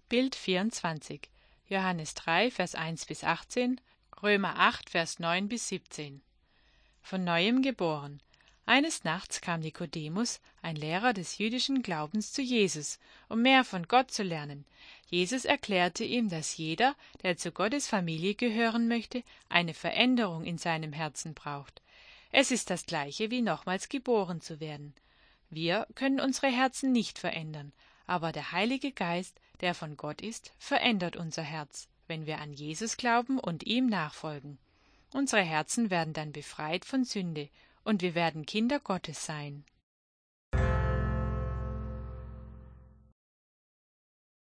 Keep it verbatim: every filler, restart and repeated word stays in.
Bild vierundzwanzig. Johannes drei, Vers eins bis achtzehn, Römer acht, Vers neun bis siebzehn. Von neuem geboren. Eines Nachts kam Nikodemus, ein Lehrer des jüdischen Glaubens, zu Jesus, um mehr von Gott zu lernen. Jesus erklärte ihm, dass jeder, der zu Gottes Familie gehören möchte, eine Veränderung in seinem Herzen braucht. Es ist das Gleiche wie nochmals geboren zu werden. Wir können unsere Herzen nicht verändern, aber der Heilige Geist, der von Gott ist, verändert unser Herz, wenn wir an Jesus glauben und ihm nachfolgen. Unsere Herzen werden dann befreit von Sünde, und wir werden Kinder Gottes sein.